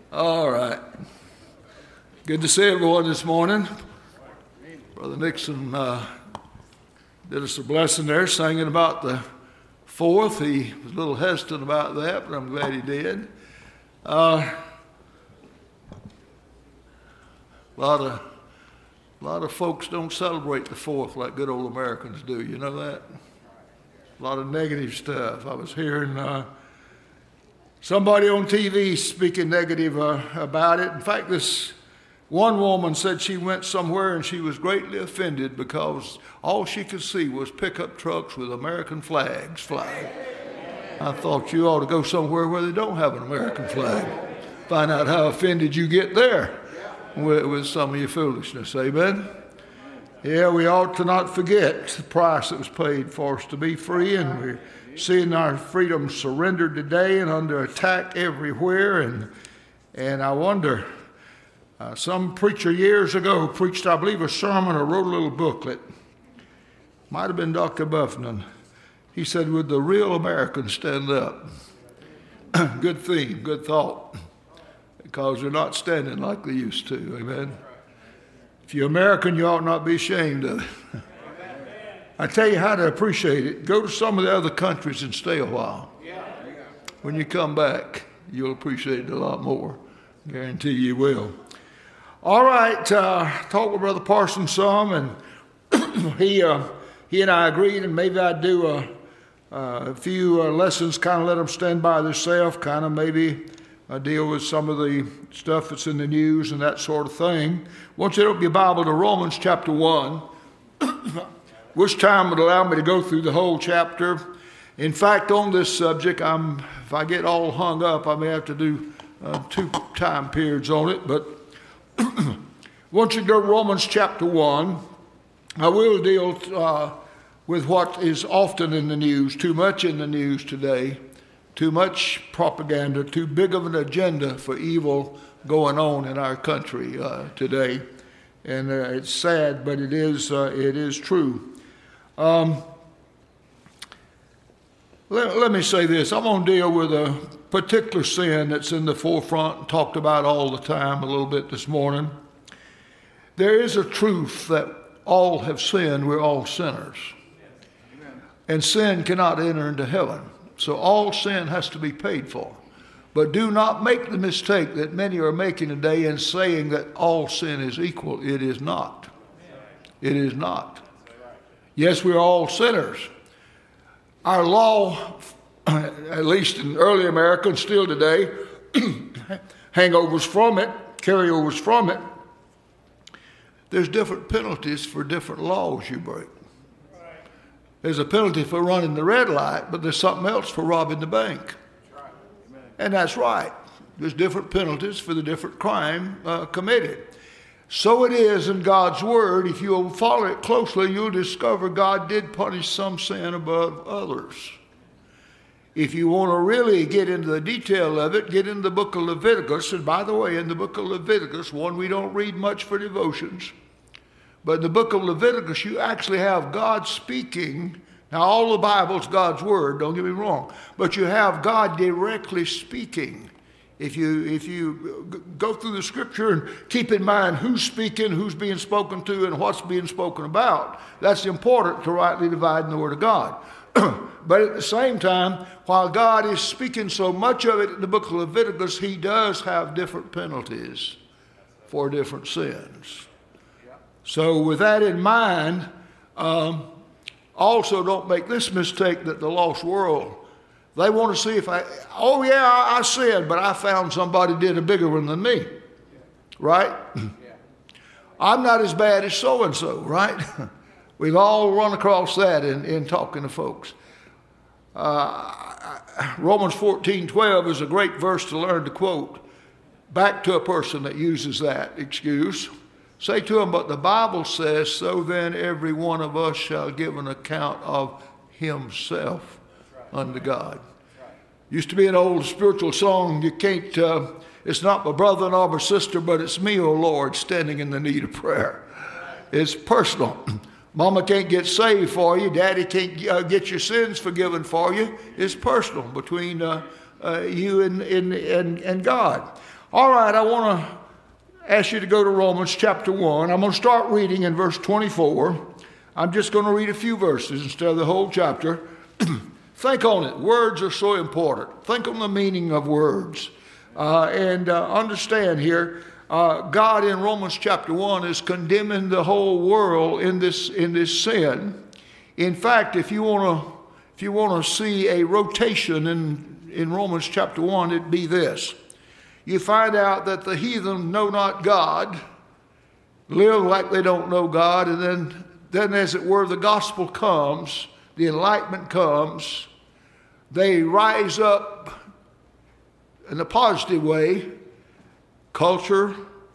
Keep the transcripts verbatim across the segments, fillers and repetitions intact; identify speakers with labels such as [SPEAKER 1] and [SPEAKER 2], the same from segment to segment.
[SPEAKER 1] All right. Good to see everyone this morning. Brother Nixon uh, did us a blessing there, singing about the fourth. He was a little hesitant about that, but I'm glad he did. Uh, a lot of, a lot of folks don't celebrate the fourth like good old Americans do. You know that? A lot of negative stuff. I was hearing uh, somebody on T V speaking negative uh, about it. In fact, this one woman said she went somewhere and she was greatly offended because all she could see was pickup trucks with American flags flying. I thought you ought to go somewhere where they don't have an American flag. Find out how offended you get there with, with some of your foolishness. Amen? Yeah, we ought to not forget the price that was paid for us to be free, and we're seeing our freedom surrendered today and under attack everywhere. And and I wonder, uh, some preacher years ago preached, I believe, a sermon or wrote a little booklet. Might have been Doctor Buffman. He said, "Would the real Americans stand up?" Good theme, good thought, because they're not standing like they used to. Amen. If you're American, you ought not be ashamed of it. I tell you how to appreciate it. Go to some of the other countries and stay a while. When you come back, you'll appreciate it a lot more. Guarantee you will. All right, uh, talked with Brother Parsons some, and he uh, he and I agreed, and maybe I'd do a, a few uh, lessons, kind of let them stand by themselves, kind of maybe uh, deal with some of the stuff that's in the news and that sort of thing. I want you to open your Bible to Romans chapter one. Which time would allow me to go through the whole chapter. In fact, on this subject, I'm, if I get all hung up, I may have to do uh, two time periods on it. But once you go to Romans chapter one, I will deal uh, with what is often in the news, too much in the news today, too much propaganda, too big of an agenda for evil going on in our country uh, today. And uh, it's sad, but it is uh, it is true. Um, let, let me say this. I'm going to deal with a particular sin that's in the forefront and talked about all the time a little bit this morning. There is a truth that all have sinned. We're all sinners. And sin cannot enter into heaven. So all sin has to be paid for. But do not make the mistake that many are making today in saying that all sin is equal. It is not. It is not. Yes, we're all sinners. Our law, at least in early America and still today, hangovers from it, carryovers from it, there's different penalties for different laws you break. There's a penalty for running the red light, but there's something else for robbing the bank. And that's right. There's different penalties for the different crime uh, committed. So it is in God's Word. If you'll follow it closely, you'll discover God did punish some sin above others. If you want to really get into the detail of it, get in the book of Leviticus. And by the way, in the book of Leviticus, one we don't read much for devotions, but in the book of Leviticus, you actually have God speaking. Now, all the Bible's God's Word, don't get me wrong, but you have God directly speaking. If you if you go through the Scripture and keep in mind who's speaking, who's being spoken to, and what's being spoken about, that's important to rightly divide the Word of God. But at the same time, while God is speaking so much of it in the book of Leviticus, He does have different penalties for different sins. So with that in mind, um, also don't make this mistake that the lost world, they want to see if I, oh yeah, I, I sinned, but I found somebody did a bigger one than me, right? Yeah. I'm not as bad as so-and-so, right? We've all run across that in, in talking to folks. Uh, Romans fourteen twelve is a great verse to learn to quote back to a person that uses that excuse. Say to him, but the Bible says, so then every one of us shall give an account of himself unto God. Used to be an old spiritual song, you can't, uh, it's not my brother nor my sister, but it's me, O Lord, standing in the need of prayer. It's personal. Mama can't get saved for you. Daddy can't uh, get your sins forgiven for you. It's personal between uh, uh, you and, and, and, and God. All right, I want to ask you to go to Romans chapter one. I'm going to start reading in verse twenty-four. I'm just going to read a few verses instead of the whole chapter. Think on it. Words are so important. Think on the meaning of words. Uh, and uh, understand here, uh, God in Romans chapter one is condemning the whole world in this in this sin. In fact, if you want to if you want to see a rotation in, in Romans chapter one, it'd be this. You find out that the heathen know not God, live like they don't know God, and then, then as it were, the gospel comes, the enlightenment comes, they rise up in a positive way, culture,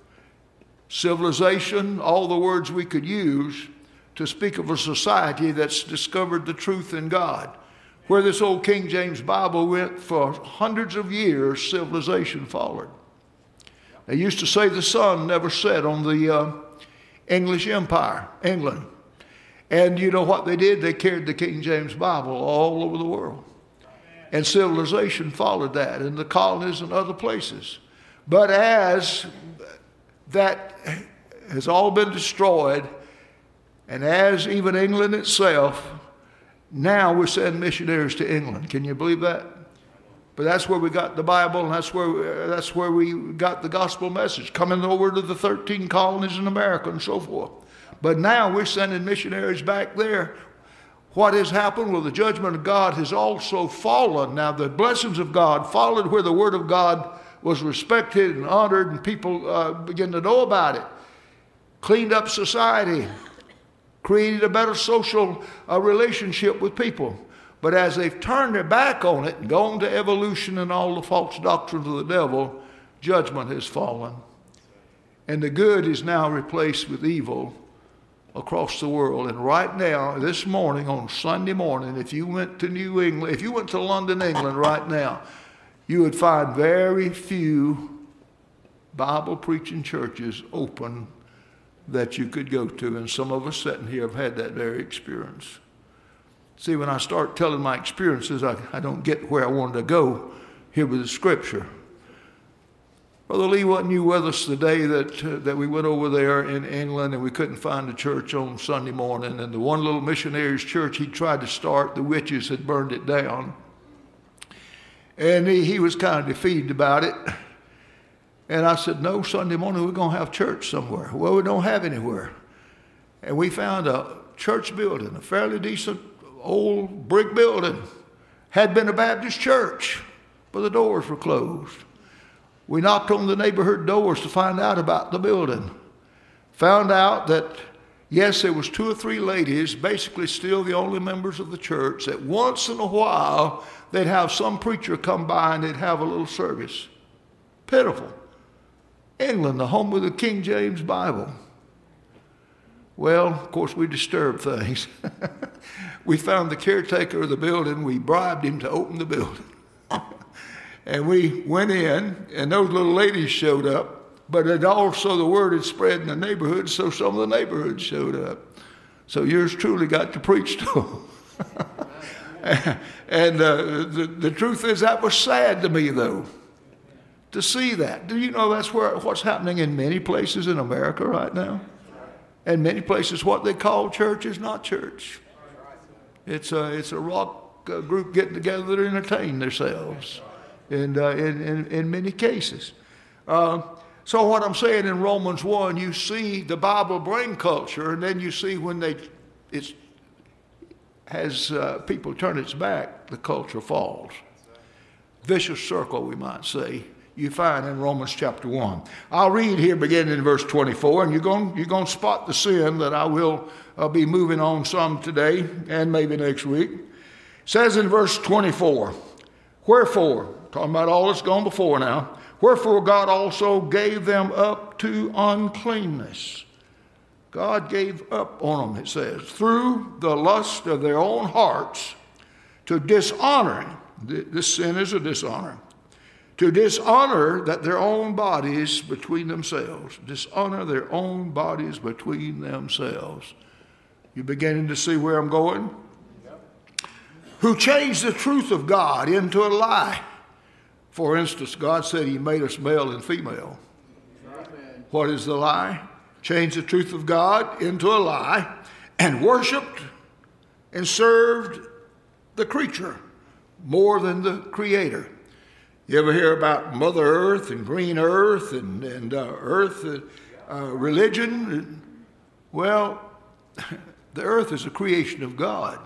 [SPEAKER 1] civilization, all the words we could use to speak of a society that's discovered the truth in God. Where this old King James Bible went for hundreds of years, civilization followed. They used to say the sun never set on the uh, English Empire, England. And you know what they did? They carried the King James Bible all over the world. And civilization followed that in the colonies and other places. But as that has all been destroyed, and as even England itself, now we're sending missionaries to England. Can you believe that? But that's where we got the Bible, and that's where that's where we got the gospel message, coming over to the thirteen colonies in America and so forth. But now we're sending missionaries back there. What has happened? Well, the judgment of God has also fallen. Now, the blessings of God followed where the word of God was respected and honored, and people uh, began to know about it. Cleaned up society. Created a better social uh, relationship with people. But as they've turned their back on it and gone to evolution and all the false doctrines of the devil, judgment has fallen. And the good is now replaced with evil across the world. And right now, this morning, on Sunday morning, if you went to New England, if you went to London, England right now, you would find very few Bible-preaching churches open that you could go to, and some of us sitting here have had that very experience. See, when I start telling my experiences, I, I don't get where I wanted to go here with the scripture. Brother Lee, wasn't you with us the day that, uh, that we went over there in England and we couldn't find a church on Sunday morning, and the one little missionary's church he tried to start, the witches had burned it down. And he, he was kind of defeated about it. And I said, no, Sunday morning we're going to have church somewhere. Well, we don't have anywhere. And we found a church building, a fairly decent old brick building. Had been a Baptist church, but the doors were closed. We knocked on the neighborhood doors to find out about the building. Found out that, yes, there was two or three ladies, basically still the only members of the church, that once in a while they'd have some preacher come by and they'd have a little service. Pitiful. England, the home of the King James Bible. Well, of course, we disturbed things. We found the caretaker of the building. We bribed him to open the building. And we went in, and those little ladies showed up. But it also, the word had spread in the neighborhood, so some of the neighborhood showed up. So yours truly got to preach to them. And uh, the, the truth is, that was sad to me, though, to see that. Do you know that's where what's happening in many places in America right now? And many places, what they call church is not church. It's a, it's a rock uh, group getting together to entertain themselves, and uh, in, in, in many cases. Uh, so what I'm saying in Romans one, you see the Bible bring culture, and then you see when they it's has uh, people turn its back, the culture falls. Vicious circle, we might say. You find in Romans chapter one. I'll read here beginning in verse twenty-four, and you're going you're going to spot the sin that I will uh, be moving on some today and maybe next week. It says in verse twenty-four, wherefore, talking about all that's gone before now, wherefore God also gave them up to uncleanness. God gave up on them, it says, through the lust of their own hearts to dishonoring. This sin is a dishonor. To dishonor that their own bodies between themselves. Dishonor their own bodies between themselves. You beginning to see where I'm going? Yep. Who changed the truth of God into a lie, For instance, God said he made us male and female. What is the lie? Changed the truth of God into a lie and worshiped and served the creature more than the creator. You ever hear about Mother Earth and Green Earth and, and uh, Earth uh, religion? Well, the earth is a creation of God.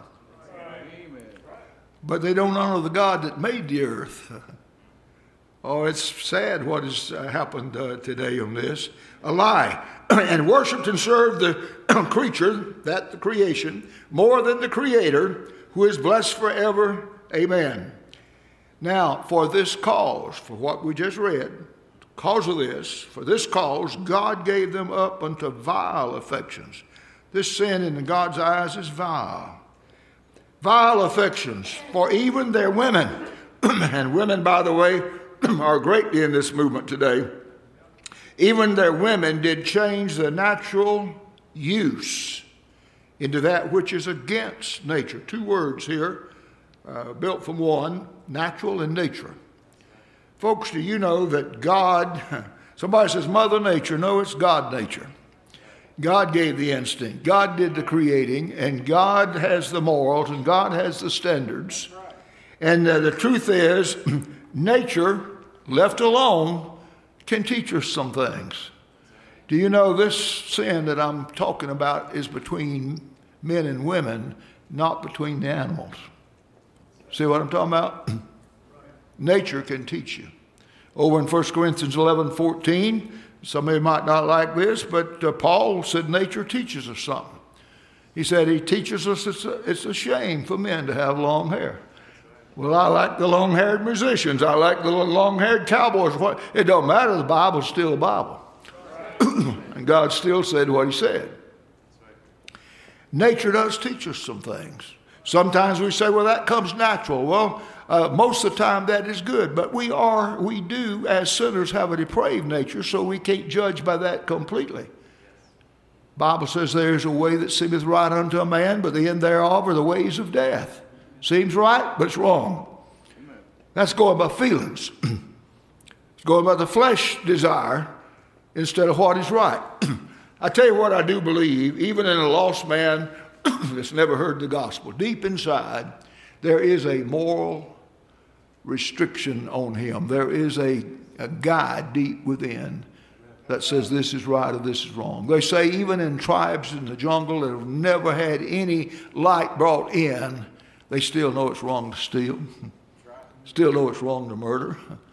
[SPEAKER 1] But they don't honor the God that made the earth. Oh, it's sad what has uh, happened uh, today on this. A lie. And worshiped and served the creature, that the creation, more than the creator, who is blessed forever. Amen. Now, for this cause, for what we just read, cause of this, for this cause, God gave them up unto vile affections. This sin in God's eyes is vile. Vile affections, for even their women, and women, by the way, are greatly in this movement today, even their women did change the natural use into that which is against nature. Two words here, uh, built from one, natural and nature. Folks, do you know that God, somebody says Mother Nature, no, it's God nature. God gave the instinct. God did the creating, and God has the morals, and God has the standards. And uh, the truth is, nature, left alone, can teach us some things. Do you know this sin that I'm talking about is between men and women, not between the animals? See what I'm talking about? Nature can teach you. Over in First Corinthians eleven fourteen, somebody might not like this, but uh, Paul said nature teaches us something. He said he teaches us it's a, it's a shame for men to have long hair. Well, I like the long-haired musicians. I like the long-haired cowboys. It don't matter. The Bible's still the Bible. And God still said what he said. Nature does teach us some things. Sometimes we say, well, that comes natural. Well, uh, most of the time that is good. But we are, we do, as sinners, have a depraved nature, so we can't judge by that completely. Bible says there is a way that seemeth right unto a man, but the end thereof are the ways of death. Seems right, but it's wrong. That's going by feelings. It's going by the flesh desire instead of what is right. I tell you what I do believe, even in a lost man that's never heard the gospel, deep inside, there is a moral restriction on him. There is a, a guide deep within that says this is right or this is wrong. They say even in tribes in the jungle that have never had any light brought in, they still know it's wrong to steal, still know it's wrong to murder.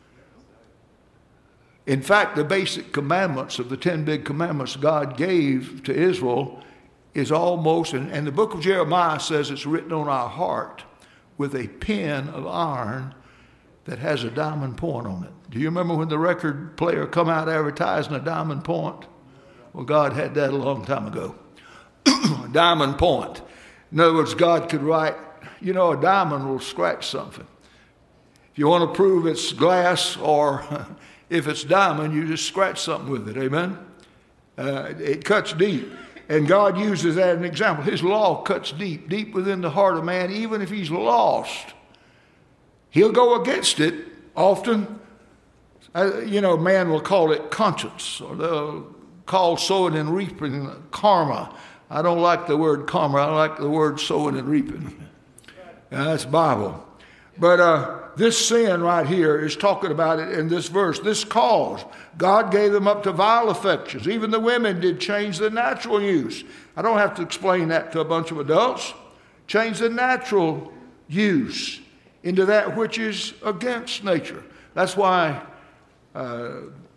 [SPEAKER 1] In fact, the basic commandments of the ten big commandments God gave to Israel is almost, and, and the book of Jeremiah says it's written on our heart with a pen of iron that has a diamond point on it. Do you remember when the record player come out advertising a diamond point? Well, God had that a long time ago. A diamond point. In other words, God could write, you know, a diamond will scratch something. If you want to prove it's glass or if it's diamond, you just scratch something with it, amen? Uh, it cuts deep. And God uses that as an example. His law cuts deep, deep within the heart of man, even if he's lost. He'll go against it often. Uh, you know, man will call it conscience, or they'll call sowing and reaping karma. I don't like the word karma. I like the word sowing and reaping. Uh, that's Bible. But uh, this sin right here is talking about it in this verse. This cause, God gave them up to vile affections. Even the women did change the natural use. I don't have to explain that to a bunch of adults. Change the natural use into that which is against nature. That's why uh,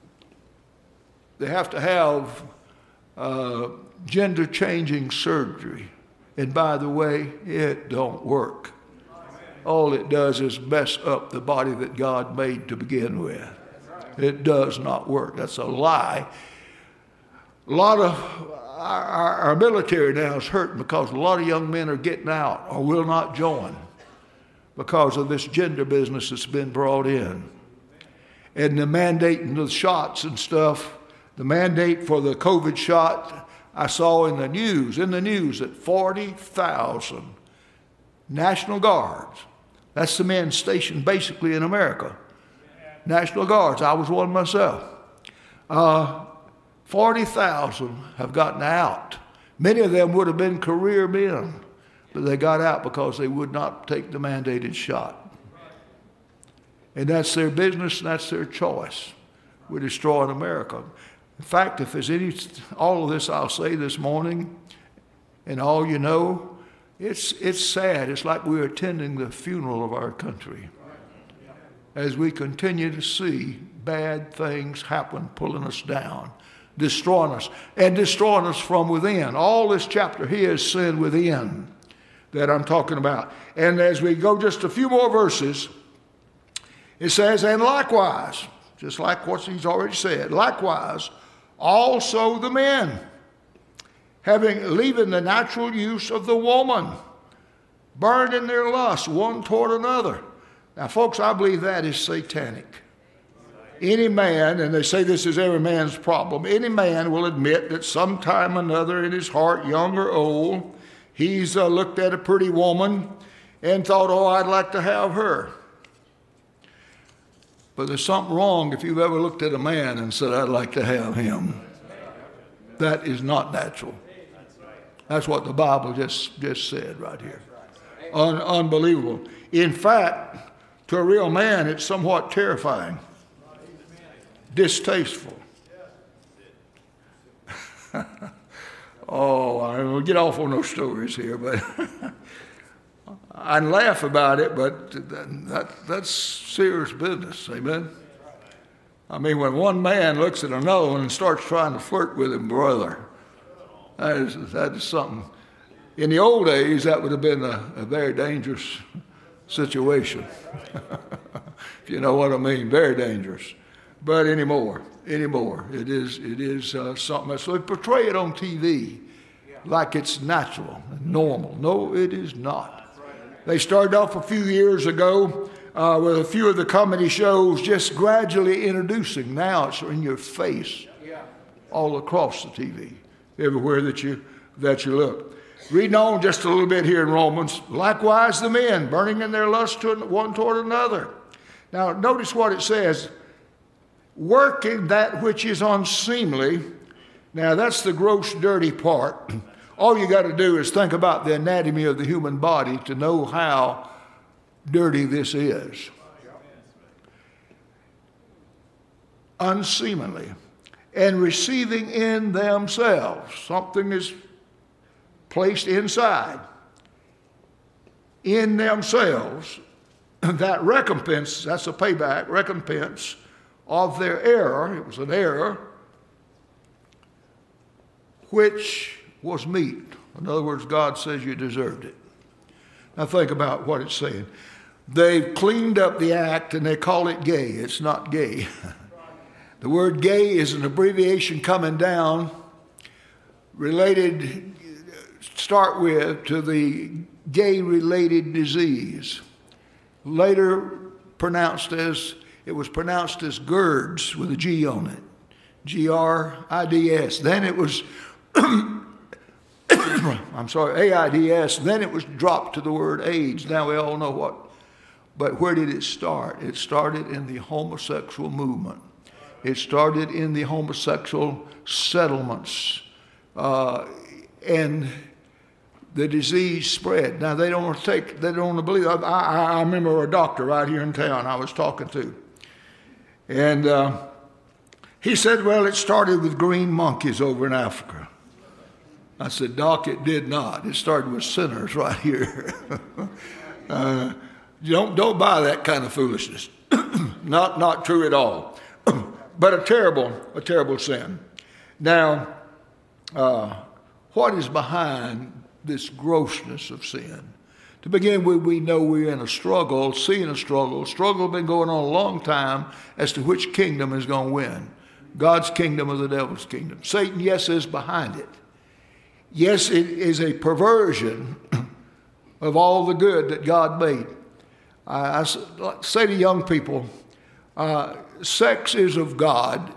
[SPEAKER 1] they have to have uh, gender-changing surgery. And by the way, it don't work. All it does is mess up the body that God made to begin with. It does not work. That's a lie. A lot of our, our, our military now is hurting because a lot of young men are getting out or will not join because of this gender business that's been brought in. And the mandating the shots and stuff, the mandate for the COVID shot, I saw in the news, in the news that forty thousand National Guards, that's the men stationed basically in America, National Guards. I was one myself. Uh, forty thousand have gotten out. Many of them would have been career men, but they got out because they would not take the mandated shot. And that's their business, and that's their choice. We're destroying America. In fact, if there's any, all of this I'll say this morning, and all you know, it's it's sad. It's like we're attending the funeral of our country as we continue to see bad things happen, pulling us down, destroying us, and destroying us from within. All this chapter here is sin within that I'm talking about. And as we go just a few more verses, it says, and likewise, just like what he's already said, likewise, also the men, having leaving the natural use of the woman, burned in their lust one toward another. Now, folks, I believe that is satanic. Any man, and they say this is every man's problem, any man will admit that sometime or another in his heart, young or old, he's uh, looked at a pretty woman and thought, oh, I'd like to have her. But there's something wrong if you've ever looked at a man and said, I'd like to have him. That is not natural. That's what the Bible just, just said right here. Un- unbelievable. In fact, to a real man, it's somewhat terrifying, distasteful. Oh, I will get off on those stories here, but I laugh about it, but that, that's serious business, amen? I mean, when one man looks at another one and starts trying to flirt with him, brother, that is, that is something. In the old days, that would have been a, a very dangerous situation. If you know what I mean, very dangerous. But anymore, anymore, it is it is uh, something else. So they portray it on T V like it's natural, normal. No, it is not. They started off a few years ago uh, with a few of the comedy shows, just gradually introducing. Now it's in your face, all across the T V, everywhere that you that you look. Reading on just a little bit here in Romans. Likewise, the men, burning in their lust to one toward another. Now, notice what it says. Working that which is unseemly. Now, that's the gross, dirty part. All you got to do is think about the anatomy of the human body to know how dirty this is. Unseemly. And receiving in themselves. Something is placed inside. In themselves. That recompense, that's a payback, recompense of their error. It was an error which was meet. In other words, God says you deserved it. Now think about what it's saying. They've cleaned up the act and they call it gay. It's not gay. The word gay is an abbreviation coming down related, start with, to the gay-related disease. Later pronounced as, it was pronounced as GERDS with a G on it. G R I D S. Then it was, I'm sorry, A I D S. Then it was dropped to the word AIDS. Now we all know what. But where did it start? It started in the homosexual movement. It started in the homosexual settlements. Uh, and the disease spread. Now, they don't want to take, they don't want to believe. I, I, I remember a doctor right here in town I was talking to. And uh, he said, well, it started with green monkeys over in Africa. I said, Doc, it did not. It started with sinners right here. uh, don't, don't buy that kind of foolishness. not, not true at all. But a terrible, a terrible sin. Now, uh, what is behind this grossness of sin? To begin with, we know we're in a struggle, seeing a struggle. Struggle has been going on a long time as to which kingdom is going to win. God's kingdom or the devil's kingdom. Satan, yes, is behind it. Yes, it is a perversion of all the good that God made. I, I say to young people, uh, sex is of God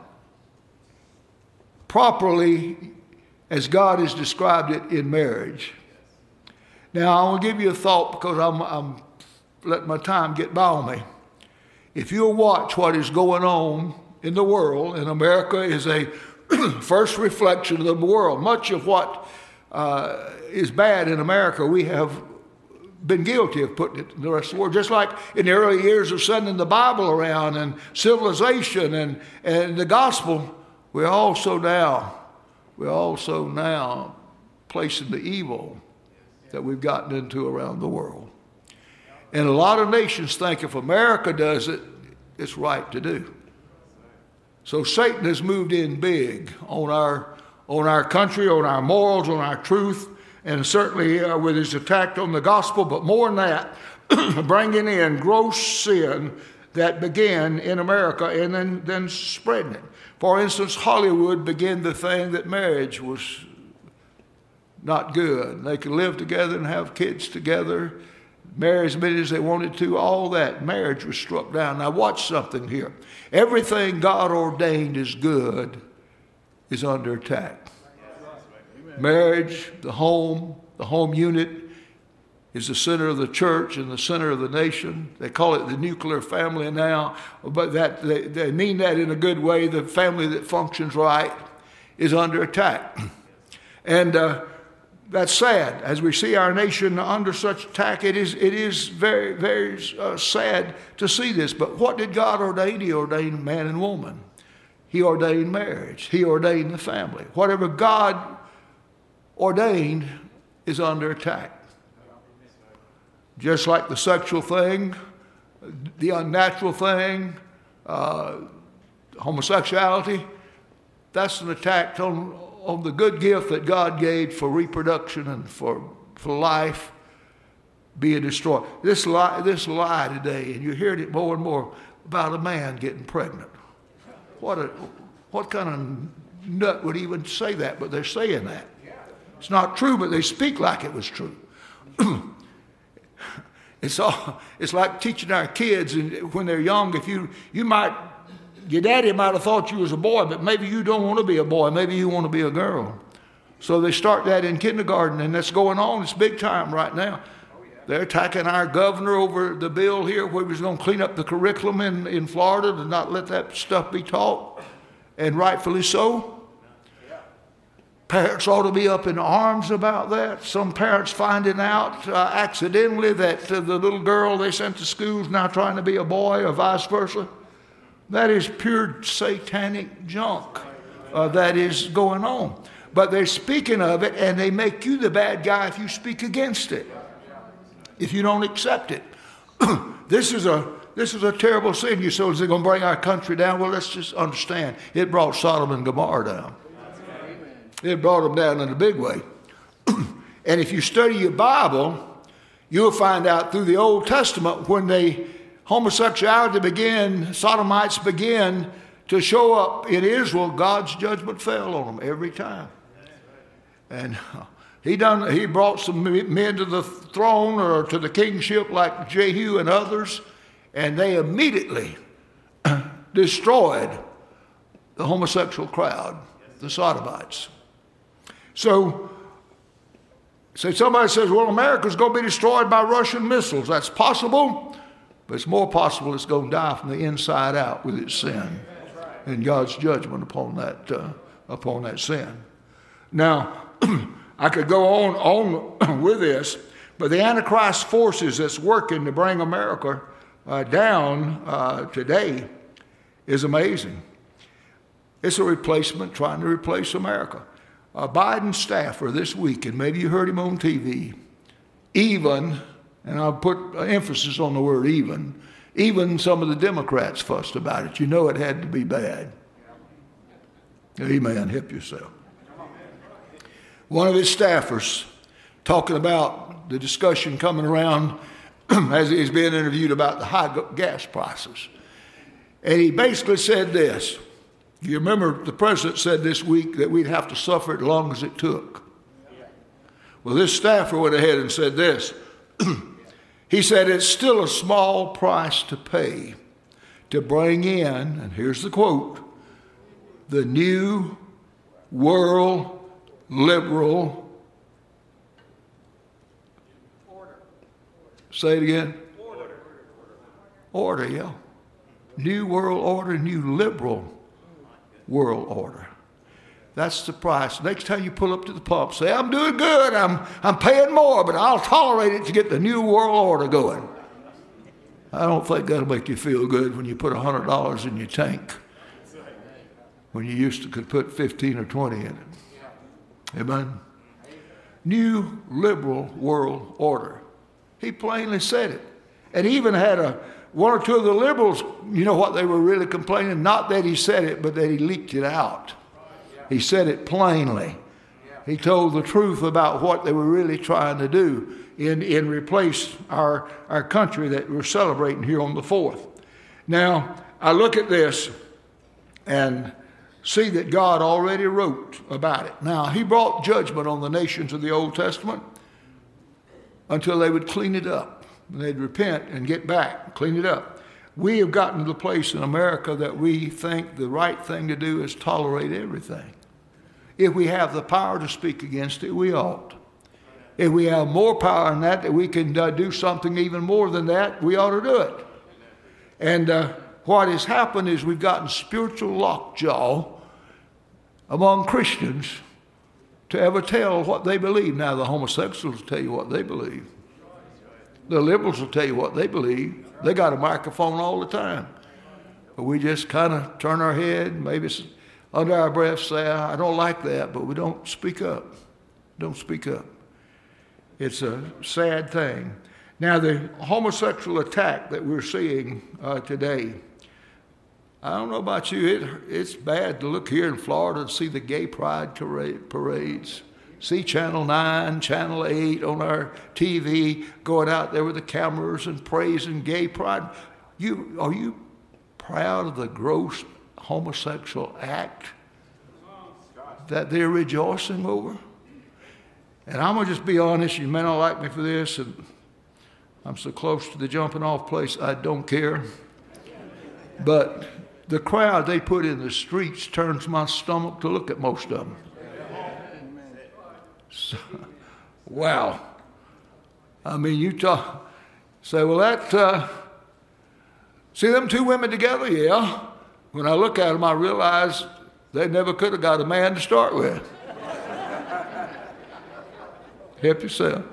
[SPEAKER 1] properly as God has described it in marriage. Now, I want to give you a thought because I'm, I'm letting my time get by on me. If you'll watch what is going on in the world, and America is a first reflection of the world. Much of what uh, is bad in America, we have been guilty of putting it in the rest of the world. Just like in the early years of sending the Bible around and civilization and, and the gospel, we're also now, we're also now placing the evil that we've gotten into around the world. And a lot of nations think if America does it, it's right to do. So Satan has moved in big on our on our country, on our morals, on our truth, and certainly uh, with his attack on the gospel, but more than that, bringing in gross sin that began in America and then, then spreading it. For instance, Hollywood began to think that marriage was not good. They could live together and have kids together, marry as many as they wanted to, all that. Marriage was struck down. Now watch something here. Everything God ordained is good is under attack. Marriage, the home, the home unit is the center of the church and the center of the nation. They call it the nuclear family now, but that they, they mean that in a good way. The family that functions right is under attack. And uh, that's sad. As we see our nation under such attack, it is it is very, very uh, sad to see this. But what did God ordain? He ordained man and woman. He ordained marriage. He ordained the family. Whatever God ordained is under attack. Just like the sexual thing, the unnatural thing, uh, homosexuality, that's an attack on, on the good gift that God gave for reproduction and for, for life being destroyed. This lie, this lie today, and you're hearing it more and more, about a man getting pregnant. What a, what kind of nut would even say that? But they're saying that. It's not true, but they speak like it was true. It's all. It's like teaching our kids, and when they're young, if you you might, your daddy might have thought you was a boy, but maybe you don't want to be a boy. Maybe you want to be a girl. So they start that in kindergarten, and that's going on. It's big time right now. They're attacking our governor over the bill here where he's going to clean up the curriculum in, in Florida to not let that stuff be taught, and rightfully so. Parents ought to be up in arms about that. Some parents finding out uh, accidentally that uh, the little girl they sent to school is now trying to be a boy or vice versa. That is pure satanic junk uh, that is going on. But they're speaking of it, and they make you the bad guy if you speak against it, if you don't accept it. This is a this is a terrible sin. You say, is it going to bring our country down? Well, let's just understand. It brought Sodom and Gomorrah down. It brought them down in a big way. And if you study your Bible, you'll find out through the Old Testament when the homosexuality began, sodomites began to show up in Israel, God's judgment fell on them every time. And he done he brought some men to the throne or to the kingship like Jehu and others, and they immediately destroyed the homosexual crowd, the sodomites. So, say somebody says, well, America's going to be destroyed by Russian missiles. That's possible, but it's more possible it's going to die from the inside out with its sin and God's judgment upon that uh, upon that sin. Now, I could go on, on with this, but the Antichrist forces that's working to bring America uh, down uh, today is amazing. It's a replacement trying to replace America. A Biden staffer this week, and maybe you heard him on T V, even, and I'll put emphasis on the word even, even some of the Democrats fussed about it. You know it had to be bad. Amen. Help yourself. One of his staffers talking about the discussion coming around as he's being interviewed about the high gas prices. And he basically said this. You remember the president said this week that we'd have to suffer as long as it took. Well, this staffer went ahead and said this. He said it's still a small price to pay to bring in, and here's the quote, the new world liberal order. Say it again. Order. Order, yeah. New world order, new liberal world order. That's the price. Next time you pull up to the pump, say, I'm doing good. I'm, I'm paying more, but I'll tolerate it to get the new world order going. I don't think that'll make you feel good when you put one hundred dollars in your tank when you used to could put fifteen or twenty in it. Amen? New liberal world order. He plainly said it. And he even had a one or two of the liberals, you know what they were really complaining? Not that he said it, but that he leaked it out. He said it plainly. He told the truth about what they were really trying to do in, in replace our, our country that we're celebrating here on the fourth. Now, I look at this and see that God already wrote about it. Now, he brought judgment on the nations of the Old Testament until they would clean it up. They'd repent and get back, clean it up. We have gotten to the place in America that we think the right thing to do is tolerate everything. If we have the power to speak against it, we ought. If we have more power than that, that we can uh, do something even more than that, we ought to do it. And uh, what has happened is we've gotten spiritual lockjaw among Christians to ever tell what they believe. Now, the homosexuals will tell you what they believe. The liberals will tell you what they believe. They got a microphone all the time. But we just kind of turn our head, maybe under our breath say, I don't like that, but we don't speak up. Don't speak up. It's a sad thing. Now, the homosexual attack that we're seeing uh, today, I don't know about you, it, it's bad to look here in Florida and see the gay pride parades. See Channel nine, Channel eight on our T V going out there with the cameras and praising gay pride. You, are you proud of the gross homosexual act that they're rejoicing over? And I'm going to just be honest, you may not like me for this, and I'm so close to the jumping off place, I don't care. But the crowd they put in the streets turns my stomach to look at most of them. So, wow. I mean, you talk, say, well, that, uh, see them two women together? Yeah. When I look at them, I realize they never could have got a man to start with. Help yourself.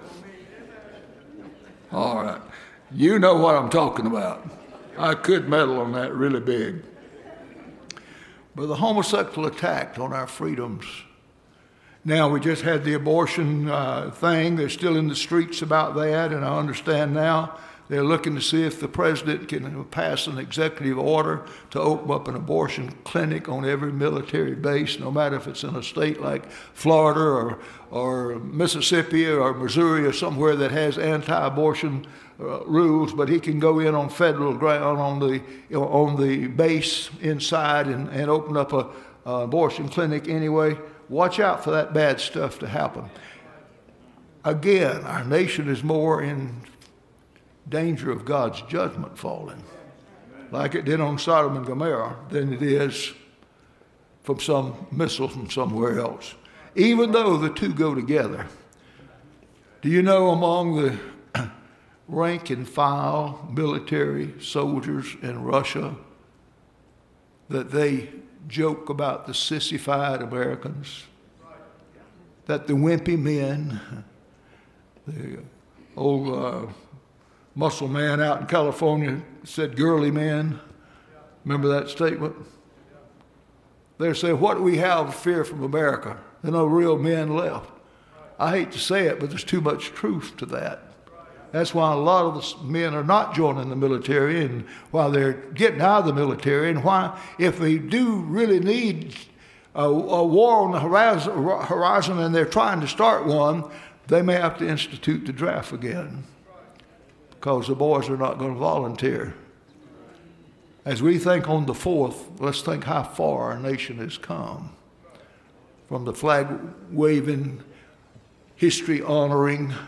[SPEAKER 1] All right. You know what I'm talking about. I could meddle on that really big. But the homosexual attack on our freedoms. Now, we just had the abortion uh, thing. They're still in the streets about that, and I understand now they're looking to see if the president can pass an executive order to open up an abortion clinic on every military base, no matter if it's in a state like Florida or, or Mississippi or Missouri or somewhere that has anti-abortion uh, rules, but he can go in on federal ground on the, you know, on the base inside and, and open up a, a abortion clinic anyway. Watch out for that bad stuff to happen. Again, our nation is more in danger of God's judgment falling, like it did on Sodom and Gomorrah, than it is from some missile from somewhere else, even though the two go together. Do you know among the rank and file military soldiers in Russia that they joke about the sissified Americans, that the wimpy men, the old uh, muscle man out in California said girly men. Remember that statement? They're saying, what do we have to fear from America? There are no real men left. I hate to say it, but there's too much truth to that. That's why a lot of the men are not joining the military, and while they're getting out of the military, and why, if we do really need a, a war on the horizon, horizon and they're trying to start one, they may have to institute the draft again, because the boys are not going to volunteer. As we think on the fourth, let's think how far our nation has come from the flag-waving, history-honoring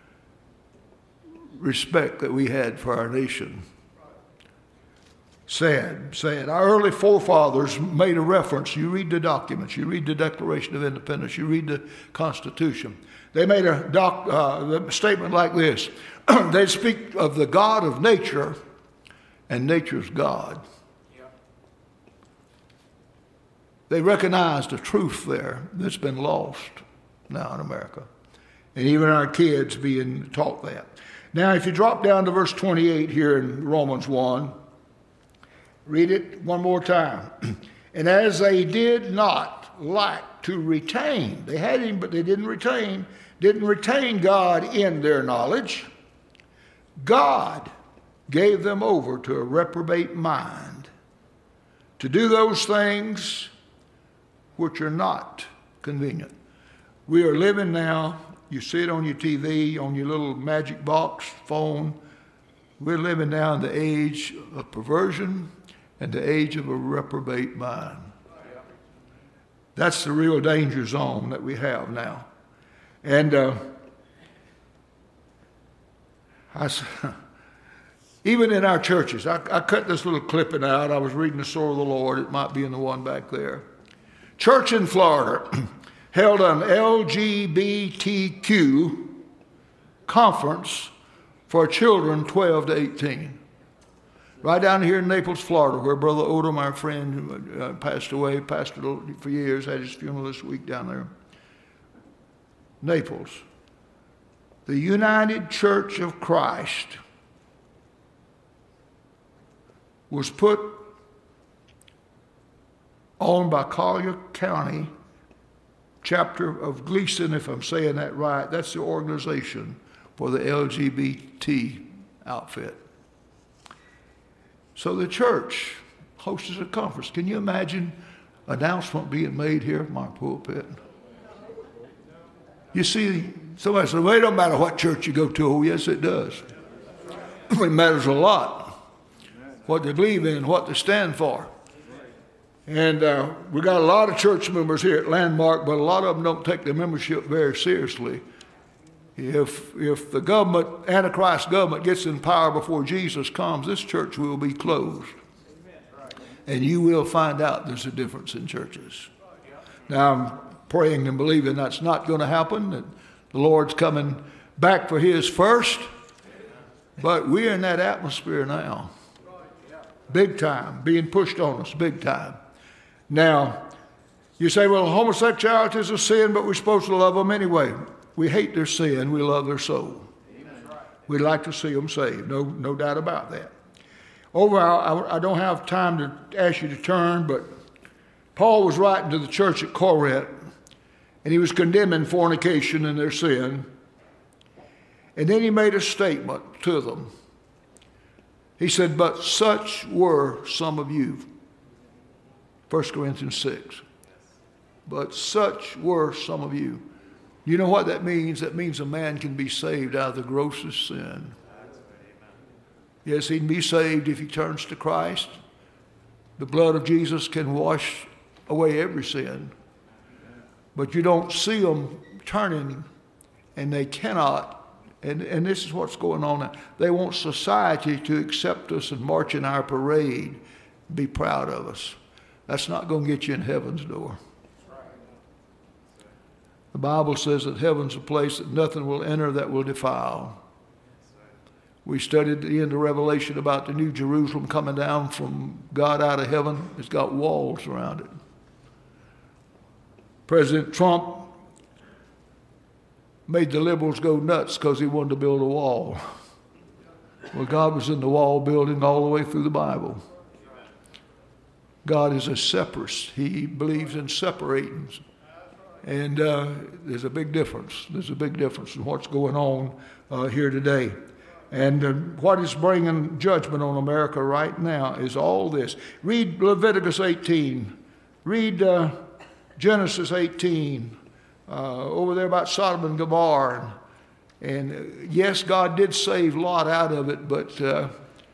[SPEAKER 1] respect that we had for our nation. Sad, sad. Our early forefathers made a reference. You read the documents, you read the Declaration of Independence, you read the Constitution. They made a doc, uh, statement like this. They speak of the God of nature and nature's God. They recognize the truth there that's been lost now in America. And even our kids being taught that. Now, if you drop down to verse twenty-eight here in Romans one, read it one more time. And as they did not like to retain, they had him, but they didn't retain, didn't retain God in their knowledge, God gave them over to a reprobate mind to do those things which are not convenient. We are living now, you see it on your T V, on your little magic box phone. We're living now in the age of perversion and the age of a reprobate mind. That's the real danger zone that we have now. And uh, I, even in our churches, I, I cut this little clipping out. I was reading the Sword of the Lord. It might be in the one back there. Church in Florida held an L G B T Q conference for children twelve to eighteen. Right down here in Naples, Florida, where Brother Odom, our friend who uh, passed away, pastored for years, had his funeral this week down there. Naples. The United Church of Christ was put on by Collier County, chapter of Gleason, if I'm saying that right. That's the organization for the L G B T outfit. So the church hosted a conference. Can you imagine an announcement being made here at my pulpit? You see, somebody said, well, it don't matter what church you go to. Oh, yes, it does. It matters a lot what they believe in, what they stand for. And uh, we got a lot of church members here at Landmark, but a lot of them don't take their membership very seriously. If if the government, Antichrist government, gets in power before Jesus comes, this church will be closed. And you will find out there's a difference in churches. Now, I'm praying and believing that's not going to happen, that the Lord's coming back for his first. But we're in that atmosphere now. Big time, being pushed on us, big time. Now, you say, well, homosexuality is a sin, but we're supposed to love them anyway. We hate their sin. We love their soul. We'd like to see them saved. No, no doubt about that. Over, I, I don't have time to ask you to turn, but Paul was writing to the church at Corinth, and he was condemning fornication and their sin. And then he made a statement to them. He said, but such were some of you. First Corinthians six. But such were some of you. You know what that means? That means a man can be saved out of the grossest sin. Yes, he can be saved if he turns to Christ. The blood of Jesus can wash away every sin. But you don't see them turning, and they cannot. And, and this is what's going on now. They want society to accept us and march in our parade, be proud of us. That's not going to get you in heaven's door. The Bible says that heaven's a place that nothing will enter that will defile. We studied the end of Revelation about the New Jerusalem coming down from God out of heaven. It's got walls around it. President Trump made the liberals go nuts because he wanted to build a wall. Well, God was in the wall building all the way through the Bible. God is a separatist. He believes in separating. And uh, there's a big difference. There's a big difference in what's going on uh, here today. And uh, what is bringing judgment on America right now is all this. Read Leviticus eighteen. Read uh, Genesis eighteen. Uh, over there about Sodom and Gomorrah. And, and uh, yes, God did save Lot out of it, but uh,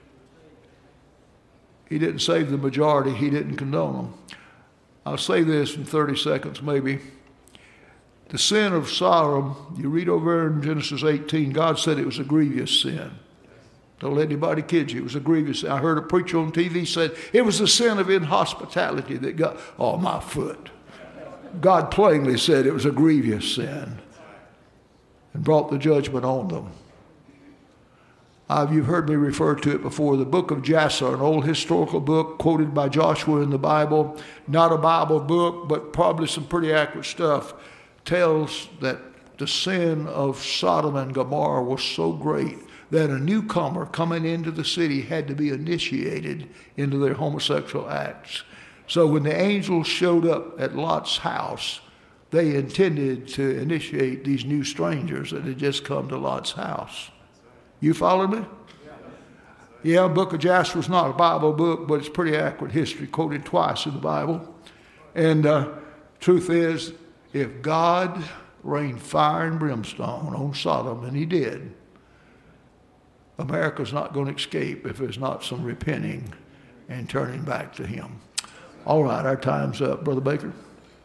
[SPEAKER 1] he didn't save the majority. He didn't condone them. I'll say this in thirty seconds maybe. The sin of Sodom, you read over in Genesis eighteen, God said it was a grievous sin. Don't let anybody kid you. It was a grievous sin. I heard a preacher on T V said it was the sin of inhospitality that got, oh, my foot. God plainly said it was a grievous sin and brought the judgment on them. Uh, you've heard me refer to it before, the book of Jasher, an old historical book quoted by Joshua in the Bible. Not a Bible book, but probably some pretty accurate stuff. Tells that the sin of Sodom and Gomorrah was so great that a newcomer coming into the city had to be initiated into their homosexual acts. So when the angels showed up at Lot's house, they intended to initiate these new strangers that had just come to Lot's house. You follow me? Yeah, the book of Jasher is not a Bible book, but it's pretty accurate history, quoted twice in the Bible. And uh, truth is, if God rained fire and brimstone on Sodom, and he did, America's not going to escape if there's not some repenting and turning back to him. All right, our time's up. Brother Baker.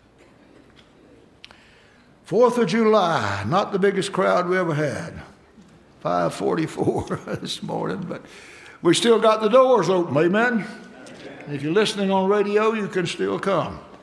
[SPEAKER 1] Fourth of July, not the biggest crowd we ever had. five forty-four this morning, but we still got the doors open, amen? And if you're listening on radio, you can still come.